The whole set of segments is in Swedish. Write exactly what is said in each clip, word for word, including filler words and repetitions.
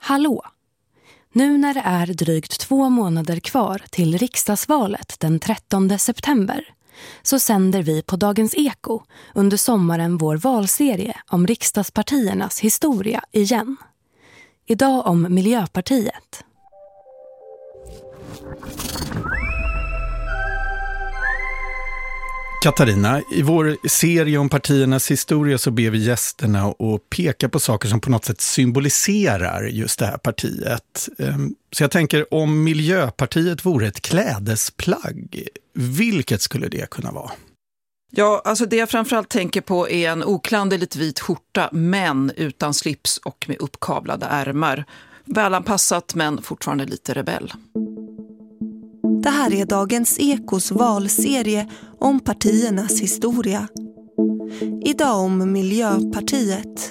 Hallå! Nu när det är drygt två månader kvar till riksdagsvalet den trettonde september så sänder vi på Dagens Eko under sommaren vår valserie om riksdagspartiernas historia igen. Idag om Miljöpartiet. Katarina, i vår serie om partiernas historia så ber vi gästerna att peka på saker som på något sätt symboliserar just det här partiet. Så jag tänker, om Miljöpartiet vore ett klädesplagg, vilket skulle det kunna vara? Ja, alltså det jag framförallt tänker på är en oklanderligt vit skjorta, men utan slips och med uppkavlade ärmar. Välanpassat men fortfarande lite rebell. Det här är Dagens Ekos valserie om partiernas historia. Idag om Miljöpartiet.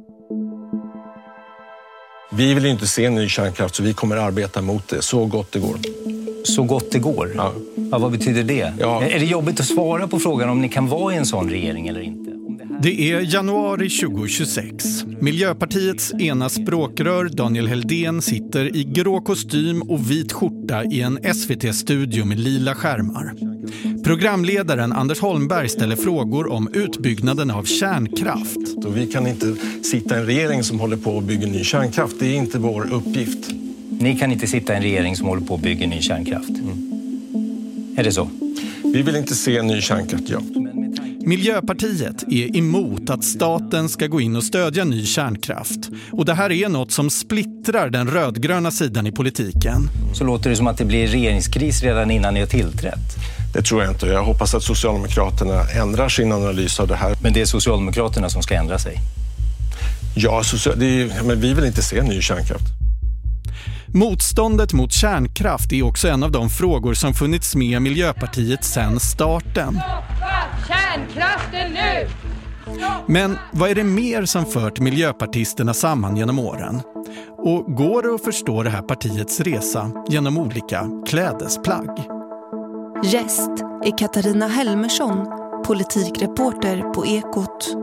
Vi vill inte se ny kärnkraft så vi kommer arbeta mot det så gott det går. Så gott det går? Ja. Ja, vad betyder det? Ja. Är det jobbigt att svara på frågan om ni kan vara i en sån regering eller inte? Det är januari tjugohundratjugosex. Miljöpartiets ena språkrör Daniel Heldén sitter i grå kostym och vit skjorta i en S V T-studio med lila skärmar. Programledaren Anders Holmberg ställer frågor om utbyggnaden av kärnkraft. Och vi kan inte sitta i en regering som håller på att bygga ny kärnkraft. Det är inte vår uppgift. Ni kan inte sitta i en regering som håller på att bygga ny kärnkraft. Mm. Är det så? Vi vill inte se ny kärnkraft, ja. Miljöpartiet är emot att staten ska gå in och stödja ny kärnkraft. Och det här är något som splittrar den rödgröna sidan i politiken. Så låter det som att det blir regeringskris redan innan ni har tillträtt. Det tror jag inte. Jag hoppas att Socialdemokraterna ändrar sin analys av det här. Men det är Socialdemokraterna som ska ändra sig? Ja, det är, men vi vill inte se ny kärnkraft. Motståndet mot kärnkraft är också en av de frågor som funnits med Miljöpartiet sedan starten. Stoppa kärnkraften nu! Men vad är det mer som fört miljöpartisterna samman genom åren? Och går det att förstå det här partiets resa genom olika klädesplagg? Gäst är Katarina Helmersson, politikreporter på Ekot.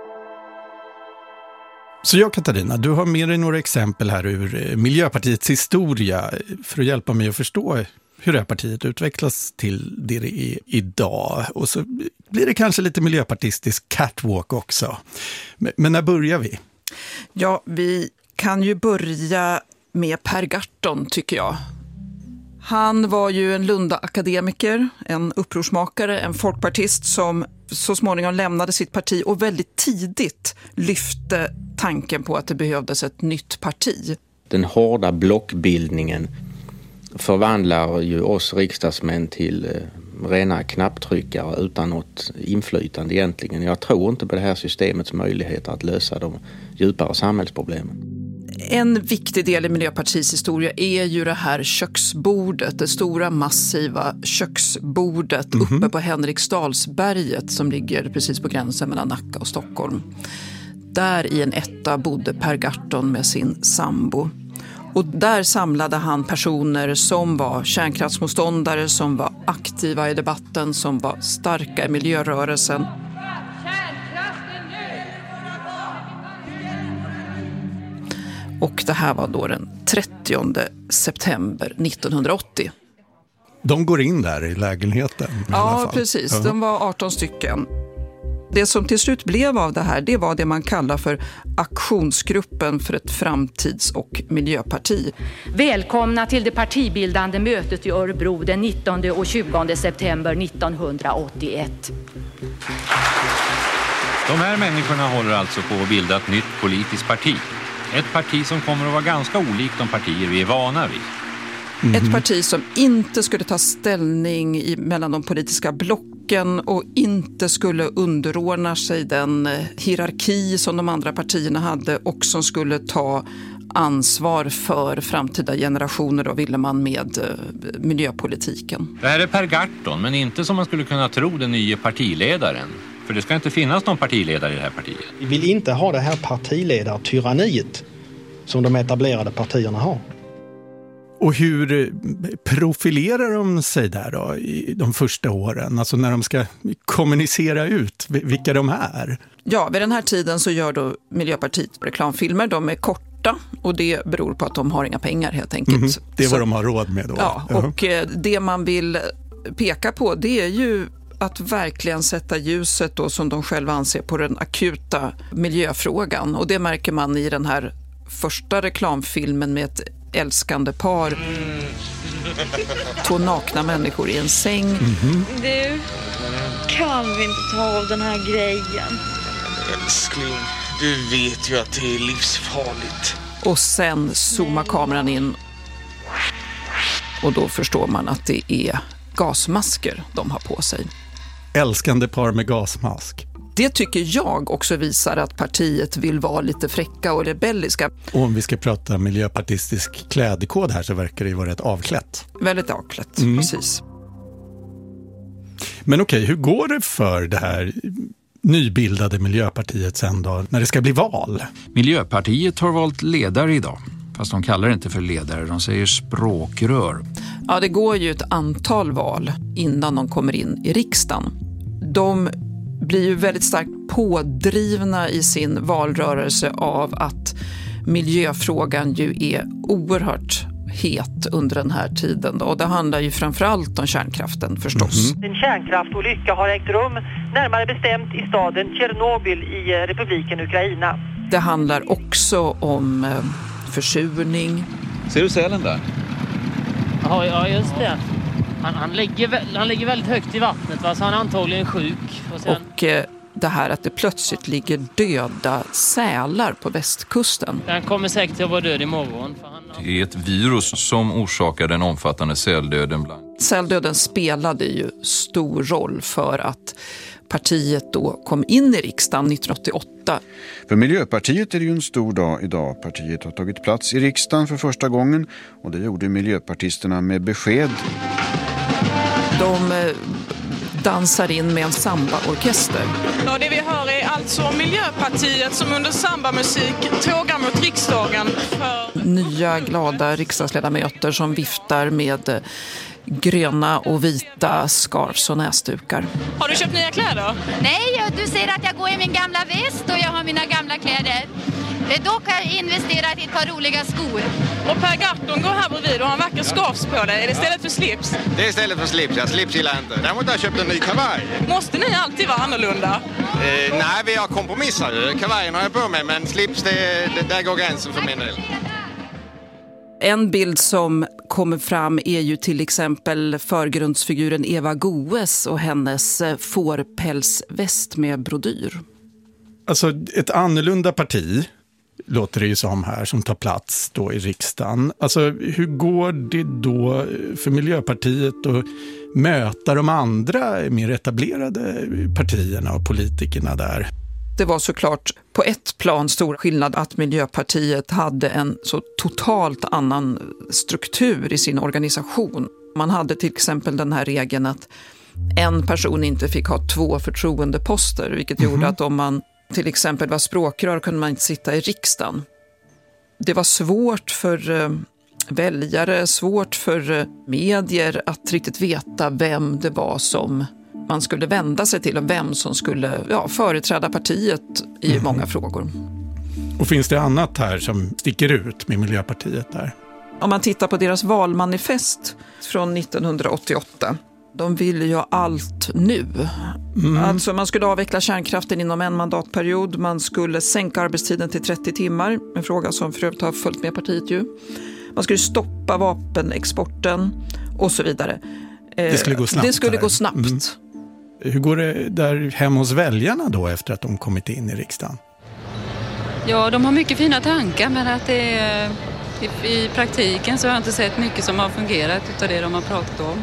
Så jag, Katarina, du har med dig några exempel här ur Miljöpartiets historia för att hjälpa mig att förstå hur det här partiet utvecklas till det det är idag. Och så blir det kanske lite miljöpartistisk catwalk också. Men när börjar vi? Ja, vi kan ju börja med Per Gahrton, tycker jag. Han var ju en Lunda-akademiker, en upprorsmakare, en folkpartist som så småningom lämnade sitt parti och väldigt tidigt lyfte tanken på att det behövdes ett nytt parti. Den hårda blockbildningen förvandlar ju oss riksdagsmän till eh, rena knapptryckare utan något inflytande egentligen. Jag tror inte på det här systemets möjligheter att lösa de djupare samhällsproblemen. En viktig del i Miljöpartiets historia är ju det här köksbordet, det stora massiva köksbordet mm-hmm. uppe på Henriksdalsberget som ligger precis på gränsen mellan Nacka och Stockholm. Där i en etta bodde Per Gahrton med sin sambo. Och där samlade han personer som var kärnkraftsmotståndare, som var aktiva i debatten, som var starka i miljörörelsen. Och det här var då den trettionde september nittonhundraåttio. De går in där i lägenheten. I ja, precis. Ja. De var arton stycken. Det som till slut blev av det här, det var det man kallar för aktionsgruppen för ett framtids- och miljöparti. Välkomna till det partibildande mötet i Örebro den nittonde och tjugonde september nittonhundraåttioett. De här människorna håller alltså på att bilda ett nytt politiskt parti. Ett parti som kommer att vara ganska olikt de partier vi är vana vid. Mm. Ett parti som inte skulle ta ställning i, mellan de politiska blocken och inte skulle underordna sig den hierarki som de andra partierna hade och som skulle ta ansvar för framtida generationer, då ville man med eh, miljöpolitiken. Det här är Per Gahrton, men inte som man skulle kunna tro den nya partiledaren. För det ska inte finnas någon partiledare i det här partiet. Vi vill inte ha det här partiledartyranniet som de etablerade partierna har. Och hur profilerar de sig där då i de första åren? Alltså när de ska kommunicera ut vilka de är? Ja, vid den här tiden så gör då Miljöpartiet reklamfilmer. De är korta borta och det beror på att de har inga pengar helt enkelt. Mm, det är vad Så, de har råd med då. Ja, och uh-huh. det man vill peka på det är ju att verkligen sätta ljuset då, som de själva anser, på den akuta miljöfrågan. Och det märker man i den här första reklamfilmen med ett älskande par. Två nakna människor i en säng. Mm-hmm. Du, kan vi inte ta av den här grejen? Älskling, du vet ju att det är livsfarligt. Och sen zoomar kameran in. Och då förstår man att det är gasmasker de har på sig. Älskande par med gasmask. Det tycker jag också visar att partiet vill vara lite fräcka och rebelliska. Och om vi ska prata miljöpartistisk klädkod här så verkar det ju vara rätt avklätt. Väldigt avklätt, mm. precis. Men okej, hur går det för det här nybildade Miljöpartiet sen då, när det ska bli val? Miljöpartiet har valt ledare idag. Fast de kallar det inte för ledare, de säger språkrör. Ja, det går ju ett antal val innan de kommer in i riksdagen. De blir ju väldigt starkt pådrivna i sin valrörelse av att miljöfrågan ju är oerhört het under den här tiden. Och det handlar ju framförallt om kärnkraften förstås. Mm-hmm. En kärnkraftolycka har ägt rum, närmare bestämt i staden Tjernobyl i republiken Ukraina. Det handlar också om eh, försurning. Ser du sälen där? Ja, ja just det. Han, han, ligger, han ligger väldigt högt i vattnet, va? Så han är antagligen sjuk. Och, sen... och eh, det här att det plötsligt ligger döda sälar på västkusten. Han kommer säkert att vara död imorgon. För han... Det är ett virus som orsakar den omfattande säldöden bland. Säldöden spelade ju stor roll för att partiet då kom in i riksdagen nittonhundraåttioåtta. För Miljöpartiet är det ju en stor dag idag. Partiet har tagit plats i riksdagen för första gången och det gjorde miljöpartisterna med besked. De eh, dansar in med en samba-orkester. Ja, det vi hör är alltså Miljöpartiet som under samba-musik tågar mot riksdagen. För... Nya glada riksdagsledamöter som viftar med eh, gröna och vita scarfs och näsdukar. Har du köpt nya kläder? Nej, du ser att jag går i min gamla väst och jag har mina gamla kläder. Dock har jag investerat i ett par roliga skor. Och Per Gahrton går här bredvid och har en vacker scarfs på dig. Är det istället för slips? Det är istället för slips, jag slips gillar jag inte. Däremot har jag köpt en ny kavaj. Måste ni alltid vara annorlunda? Eh, nej, vi har kompromissat ju. Kavajen har jag på mig, men slips, det, det, där går gränsen för min del. En bild som kommer fram är ju till exempel förgrundsfiguren Eva Goes och hennes fårpälsväst med brodyr. Alltså ett annorlunda parti låter det ju som här som tar plats då i riksdagen. Alltså hur går det då för Miljöpartiet att möta de andra mer etablerade partierna och politikerna där? Det var såklart på ett plan stor skillnad att Miljöpartiet hade en så totalt annan struktur i sin organisation. Man hade till exempel den här regeln att en person inte fick ha två förtroendeposter, vilket mm-hmm. gjorde att om man till exempel var språkrör kunde man inte sitta i riksdagen. Det var svårt för eh, väljare, svårt för eh, medier att riktigt veta vem det var som man skulle vända sig till och vem som skulle ja, företräda partiet i mm. många frågor. Och finns det annat här som sticker ut med Miljöpartiet där? Om man tittar på deras valmanifest från nittonhundraåttioåtta. De ville ju allt nu. Mm. Alltså man skulle avveckla kärnkraften inom en mandatperiod. Man skulle sänka arbetstiden till trettio timmar. En fråga som för övrigt har följt med partiet ju. Man skulle stoppa vapenexporten och så vidare. Det skulle gå snabbt. Det skulle här. gå snabbt. Mm. Hur går det där hem hos väljarna då efter att de kommit in i riksdagen? Ja, de har mycket fina tankar, men att det är, i praktiken så har jag inte sett mycket som har fungerat utav det de har pratat om.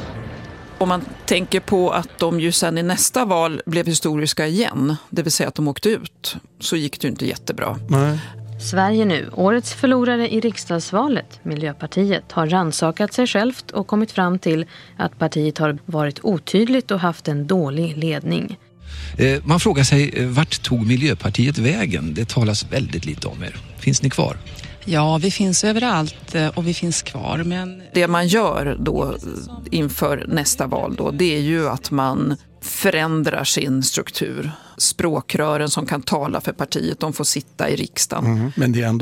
Om man tänker på att de ju sen i nästa val blev historiska igen, det vill säga att de åkte ut, så gick det ju inte jättebra. Nej. Sverige nu, årets förlorare i riksdagsvalet, Miljöpartiet, har rannsakat sig självt och kommit fram till att partiet har varit otydligt och haft en dålig ledning. Man frågar sig, vart tog Miljöpartiet vägen? Det talas väldigt lite om er. Finns ni kvar? Ja, vi finns överallt och vi finns kvar. Men... Det man gör då inför nästa val då, det är ju att man förändrar sin struktur. Språkrören som kan tala för partiet, de får sitta i riksdagen. Mm, men det är ändå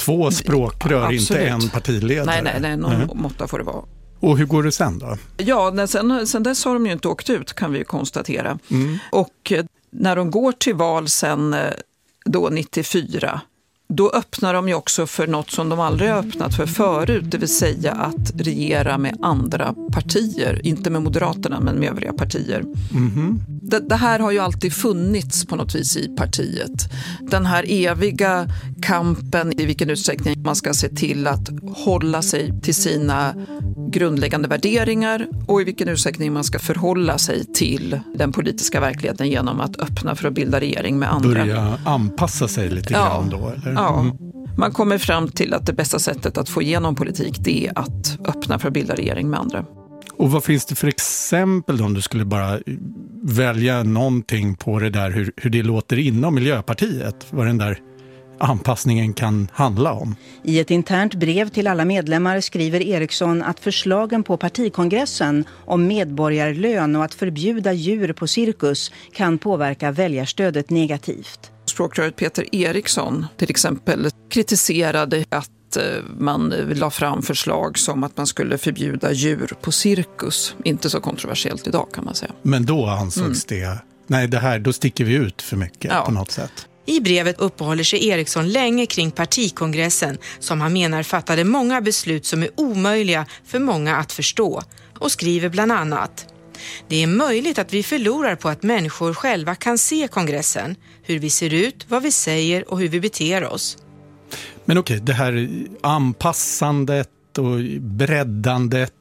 två språkrör, Absolut. inte en partiledare. Nej, nej, nej någon Nej. måtta får det vara. Och hur går det sen då? Ja, när sen, sen dess har de ju inte åkt ut, kan vi ju konstatera. Mm. Och när de går till val sen då nittiofyra, då öppnar de ju också för något som de aldrig har öppnat för förut, det vill säga att regera med andra partier. Inte med Moderaterna, men med övriga partier. Mm-hmm. Det, det här har ju alltid funnits på något vis i partiet. Den här eviga kampen i vilken utsträckning man ska se till att hålla sig till sina grundläggande värderingar och i vilken utsträckning man ska förhålla sig till den politiska verkligheten genom att öppna för att bilda regering med andra. Börja anpassa sig lite Ja. grann då, eller? Ja. Mm. Man kommer fram till att det bästa sättet att få igenom politik, det är att öppna för att bilda regering med andra. Och vad finns det för exempel då, om du skulle bara välja någonting på det där, hur, hur det låter inom Miljöpartiet, vad den där anpassningen kan handla om? I ett internt brev till alla medlemmar skriver Eriksson att förslagen på partikongressen om medborgarlön och att förbjuda djur på cirkus kan påverka väljarstödet negativt. Språkröret Peter Eriksson till exempel kritiserade att man la fram förslag som att man skulle förbjuda djur på cirkus. Inte så kontroversiellt idag, kan man säga. Men då ansågs mm. det, nej det här, då sticker vi ut för mycket ja. på något sätt. I brevet uppehåller sig Eriksson länge kring partikongressen som han menar fattade många beslut som är omöjliga för många att förstå, och skriver bland annat: det är möjligt att vi förlorar på att människor själva kan se kongressen, hur vi ser ut, vad vi säger och hur vi beter oss. Men okej, det här anpassandet och breddandet,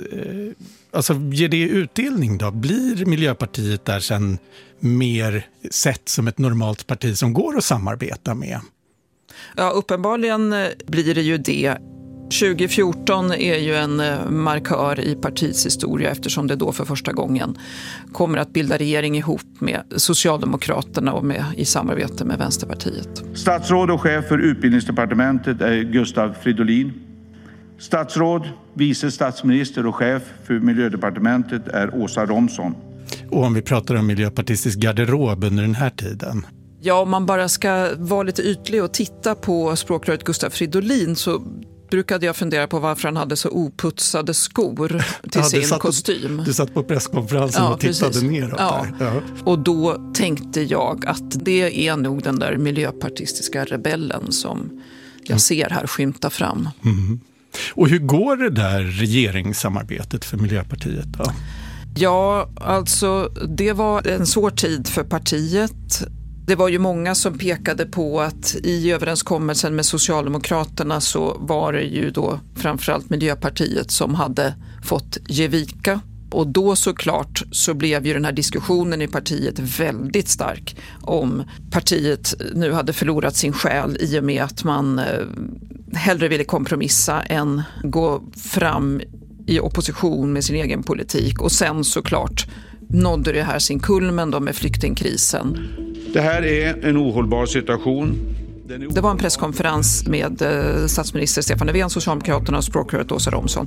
alltså ger det utdelning då? Blir Miljöpartiet där sen mer sett som ett normalt parti som går att samarbeta med? Ja, uppenbarligen blir det ju det. tjugo fjorton är ju en markör i partiets historia eftersom det då för första gången kommer att bilda regering ihop med Socialdemokraterna och med, i samarbete med Vänsterpartiet. Statsråd och chef för utbildningsdepartementet är Gustav Fridolin. Statsråd, vice statsminister och chef för miljödepartementet är Åsa Romson. Och om vi pratar om miljöpartistisk garderob under den här tiden? Ja, om man bara ska vara lite ytlig och titta på språkröret Gustav Fridolin så brukade jag fundera på varför han hade så oputsade skor till ja, sin satt, kostym. Du satt på presskonferensen ja, och tittade precis. neråt ja. där. Ja. Och då tänkte jag att det är nog den där miljöpartistiska rebellen som jag ser här skymta fram. Mm. Och hur går det där regeringssamarbetet för Miljöpartiet då? Ja, alltså det var en svår tid för partiet. Det var ju många som pekade på att i överenskommelsen med Socialdemokraterna så var det ju då framförallt Miljöpartiet som hade fått ge vika. Och då såklart så blev ju den här diskussionen i partiet väldigt stark om partiet nu hade förlorat sin själ i och med att man hellre ville kompromissa än gå fram i opposition med sin egen politik. Och sen såklart nådde det här sin kulmen då med flyktingkrisen. Det här är en ohållbar situation. Det var en presskonferens med statsminister Stefan Löfven, Socialdemokraterna och språkröret Åsa Romson,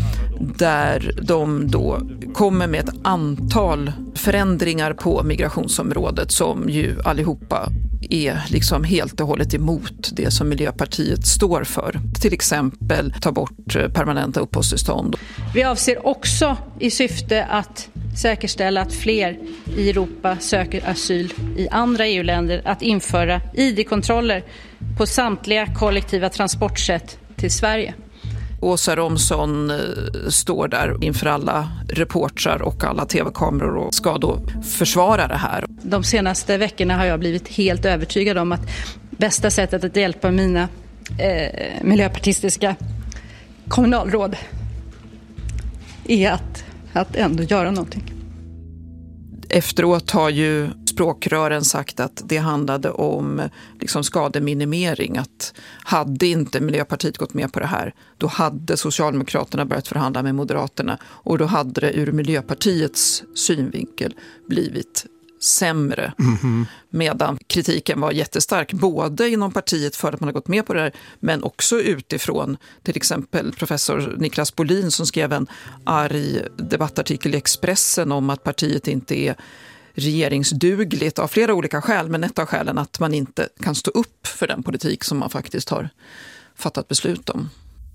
där de då kommer med ett antal förändringar på migrationsområdet som ju allihopa är liksom helt och hållet emot det som Miljöpartiet står för. Till exempel ta bort permanenta uppehållstillstånd. Vi avser också i syfte att säkerställa att fler i Europa söker asyl i andra E U-länder att införa I D-kontroller på samtliga kollektiva transportsätt till Sverige. Åsa Romson står där inför alla reportrar och alla tv-kameror och ska då försvara det här. De senaste veckorna har jag blivit helt övertygad om att bästa sättet att hjälpa mina eh, miljöpartistiska kommunalråd är att, att ändå göra någonting. Efteråt har ju språkrören sagt att det handlade om liksom skademinimering. Att hade inte Miljöpartiet gått med på det här, då hade Socialdemokraterna börjat förhandla med Moderaterna. Och då hade det ur Miljöpartiets synvinkel blivit sämre. Mm-hmm. Medan kritiken var jättestark både inom partiet för att man har gått med på det här, men också utifrån till exempel professor Niklas Bolin som skrev en arg debattartikel i Expressen om att partiet inte är regeringsdugligt av flera olika skäl, men ett av skälen att man inte kan stå upp för den politik som man faktiskt har, fattat beslut om.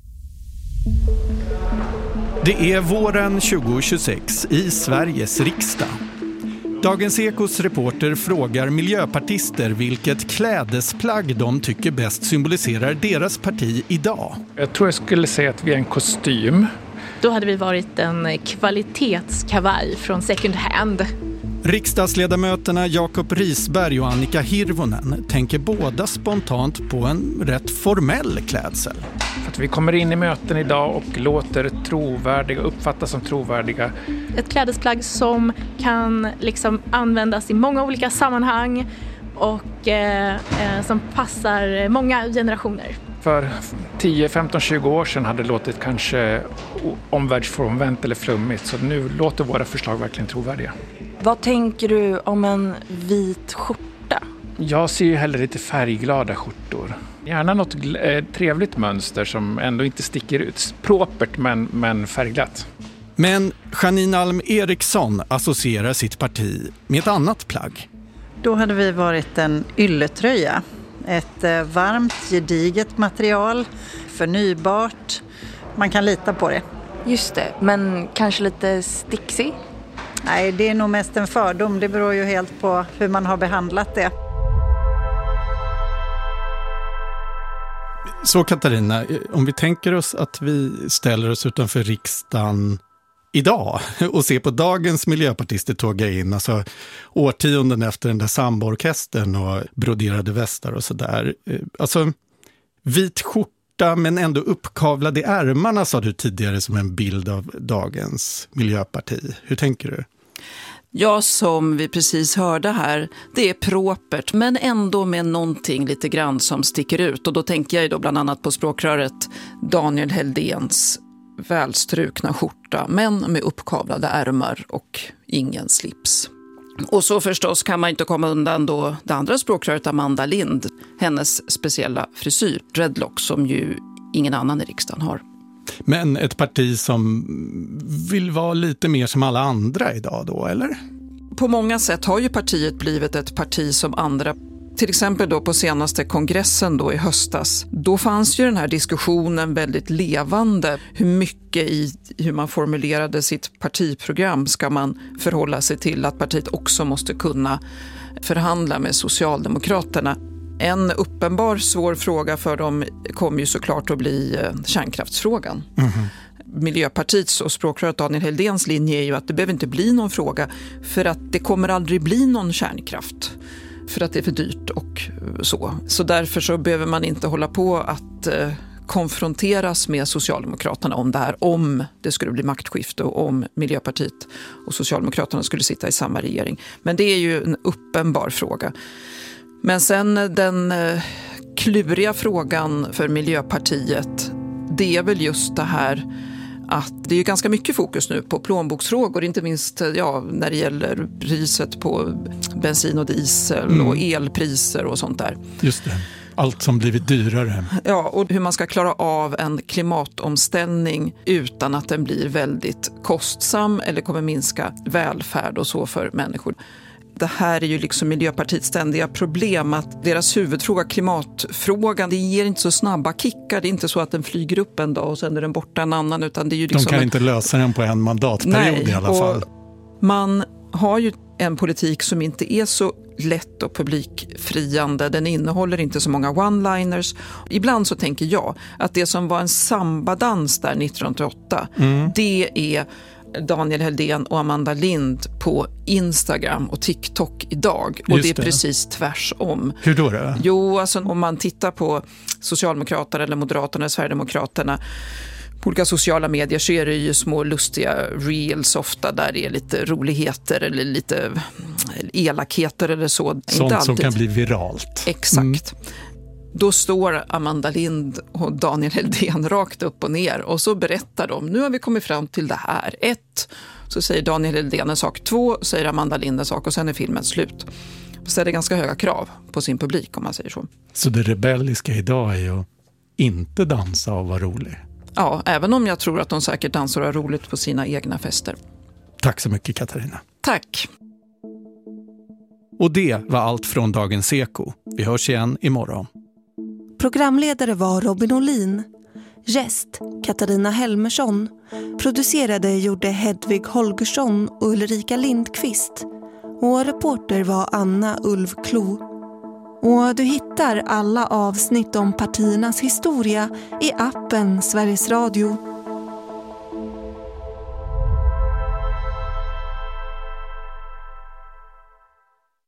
Det är våren tjugohundratjugosex i Sveriges riksdag. Dagens Ekos reporter frågar miljöpartister vilket klädesplagg de tycker bäst symboliserar deras parti idag. Jag tror jag skulle säga att vi är en kostym. Då hade vi varit en kvalitetskavaj från second hand. Riksdagsledamöterna Jakob Risberg och Annika Hirvonen tänker båda spontant på en rätt formell klädsel. För att vi kommer in i möten idag och låter trovärdiga, uppfattas som trovärdiga. Ett klädesplagg som kan liksom användas i många olika sammanhang och eh, som passar många generationer. För tio, femton, tjugo år sedan hade det låtit kanske omvärldsfrånvänt eller flummigt, så nu låter våra förslag verkligen trovärdiga. Vad tänker du om en vit skjorta? Jag ser ju hellre lite färgglada skjortor. Gärna något eh, trevligt mönster som ändå inte sticker ut. Propert men, men färgglatt. Men Janine Alm Eriksson associerar sitt parti med ett annat plagg. Då hade vi varit en ylletröja. Ett eh, varmt, gediget material, förnybart. Man kan lita på det. Just det, men kanske lite sticksig? Nej, det är nog mest en fördom. Det beror ju helt på hur man har behandlat det. Så Katarina, om vi tänker oss att vi ställer oss utanför riksdagen idag och ser på dagens miljöpartister tåga in, alltså årtionden efter den där samborkestern och broderade västar och sådär. Alltså vit skjorta men ändå uppkavlade i ärmarna, sa du tidigare, som en bild av dagens miljöparti. Hur tänker du? Ja, som vi precis hörde här, det är propert men ändå med någonting lite grann som sticker ut. Och då tänker jag ju då bland annat på språkröret Daniel Heldéns välstrukna skjorta men med uppkavlade ärmar och ingen slips. Och så förstås kan man inte komma undan då det andra språkröret Amanda Lind, hennes speciella frisyr, dreadlock, som ju ingen annan i riksdagen har. Men ett parti som vill vara lite mer som alla andra idag då, eller? På många sätt har ju partiet blivit ett parti som andra. Till exempel då på senaste kongressen då i höstas. Då fanns ju den här diskussionen väldigt levande. Hur mycket i hur man formulerade sitt partiprogram ska man förhålla sig till att partiet också måste kunna förhandla med Socialdemokraterna. En uppenbar svår fråga för dem kommer ju såklart att bli kärnkraftsfrågan. Mm-hmm. Miljöpartiets och språkröret Daniel Heldéns linje är ju att det behöver inte bli någon fråga för att det kommer aldrig bli någon kärnkraft. För att det är för dyrt och så. Så därför så behöver man inte hålla på att eh, konfronteras med Socialdemokraterna om det här. Om det skulle bli maktskifte och om Miljöpartiet och Socialdemokraterna skulle sitta i samma regering. Men det är ju en uppenbar fråga. Men sen den eh, kluriga frågan för Miljöpartiet, det är väl just det här att det är ju ganska mycket fokus nu på plånboksfrågor, inte minst ja, när det gäller priset på bensin och diesel mm. och elpriser och sånt där. Just det, allt som blivit dyrare. Ja, och hur man ska klara av en klimatomställning utan att den blir väldigt kostsam eller kommer minska välfärd och så för människor. Det här är ju liksom Miljöpartiets ständiga problem, att deras huvudfråga, klimatfrågan, det ger inte så snabba kickar. Det är inte så att den flyger upp en dag och sen är den borta en annan. Utan det är ju liksom de kan en... inte lösa den på en mandatperiod. Nej, i alla fall. Man har ju en politik som inte är så lätt och publikfriande. Den innehåller inte så många one-liners. Ibland så tänker jag att det som var en sambadans där nittonhundraåtta, mm. det är Daniel Heldén och Amanda Lind på Instagram och TikTok idag. Och det är det. Precis tvärsom. Hur då då? Jo, alltså om man tittar på Socialdemokraterna eller Moderaterna eller Sverigedemokraterna på olika sociala medier så är det ju små lustiga reels ofta där det är lite roligheter eller lite elakheter eller så. Sånt Inte som kan bli viralt. Exakt. Mm. Då står Amanda Lind och Daniel Heldén rakt upp och ner och så berättar de, nu har vi kommit fram till det här. Ett, så säger Daniel Heldén en sak. Två, säger Amanda Lind en sak och sen är filmen slut. Så är det ganska höga krav på sin publik om man säger så. Så det rebelliska idag är ju att inte dansa och vara rolig? Ja, även om jag tror att de säkert dansar och har roligt på sina egna fester. Tack så mycket Katarina. Tack. Och det var allt från Dagens Eko. Vi hörs igen imorgon. Programledare var Robin Olin. Gäst Katarina Helmersson. Producerade gjorde Hedvig Holgersson och Ulrika Lindqvist. Och reporter var Anna Ulfklo. Och du hittar alla avsnitt om partiernas historia i appen Sveriges Radio.